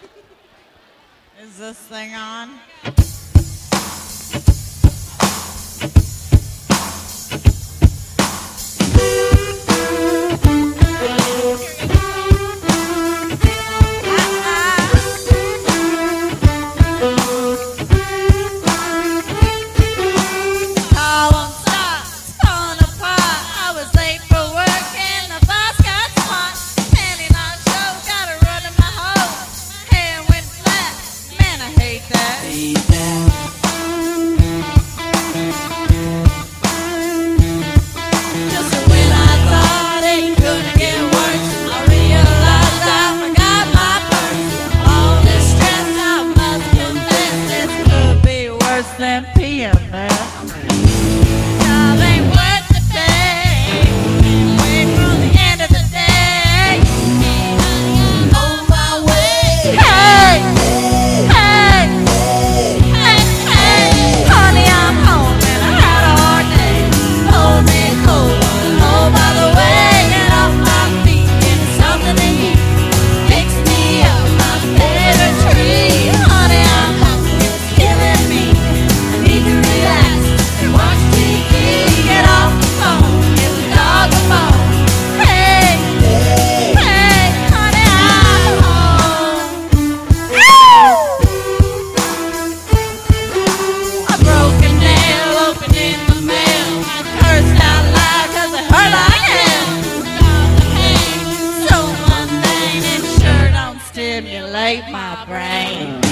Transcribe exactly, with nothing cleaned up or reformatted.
Is this thing on? Than P M S. Job ain't worth the pay. Wait for the end of the day. On my way. Hey, hey, hey, hey. Honey, I'm home and I had a hard day. Hold me cold. Oh, by the way, get off my feet. Give me something to eat. Fix me up my favorite tree. Honey, I'm hungry. It's killing me. Need to relax and watch T V. Get off the phone, give the dog a bone. Hey, hey, hey, honey, I'm home. A broken nail opened in the mail. Cursed out loud 'cause it hurt like hell. The pain so mundane, it sure don't stimulate my brain.